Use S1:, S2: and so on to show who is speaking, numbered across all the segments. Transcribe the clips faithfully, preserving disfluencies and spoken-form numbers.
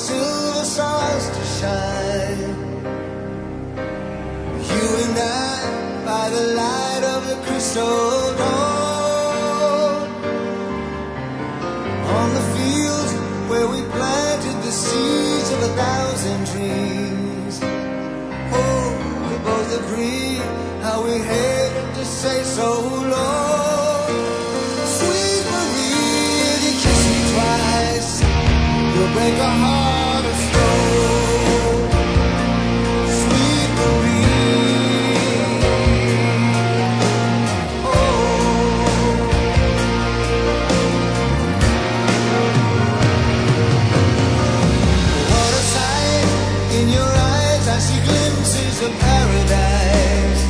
S1: silver stars to shine. You and I, by the light of the crystal dawn, on the fields where we planted the seeds of a thousand dreams. Oh, we both agree how we hated to say so long. Sweet Marie, if you kiss me twice, you'll break a heart of stone. Sweet Marie, oh. What a sight in your eyes, I see glimpses of paradise.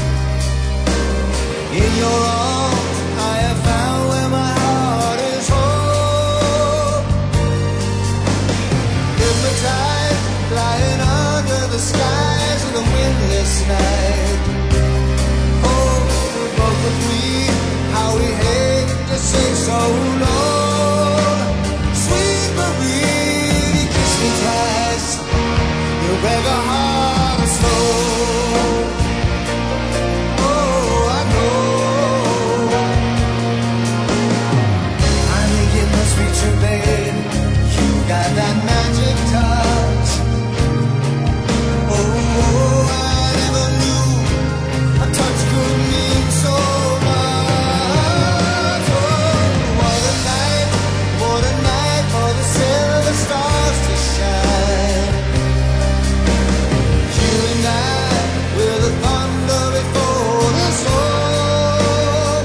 S1: In your arms I have found where my heart is home. Hypnotized, flying under the skies of the windless night. Oh, we both agree how we hate to say so long. Sweet Marie, if you kiss me twice, you'll break a heart of stone. Oh, I know. I think it must be true, babe. You got that magic touch. Oh, I never knew a touch could mean so much. Oh, what a night, what a night for the silver stars to shine. You and I, we're the thunder before the storm.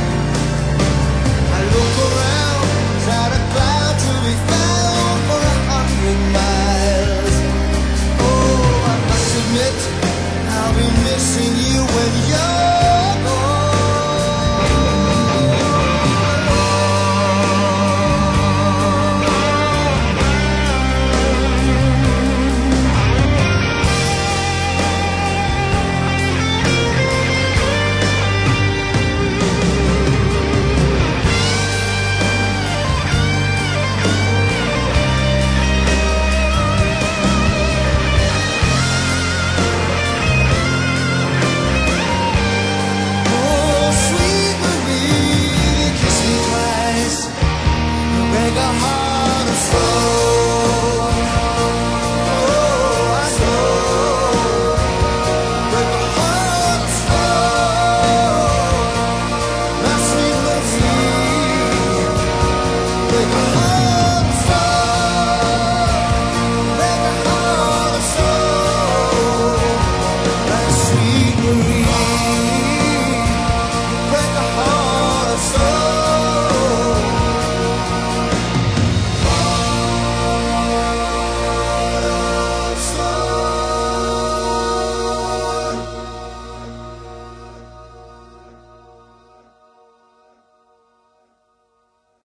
S1: I look around, try to cloud to be found for a hundred miles. Oh, I must admit, I'll be missing you when you're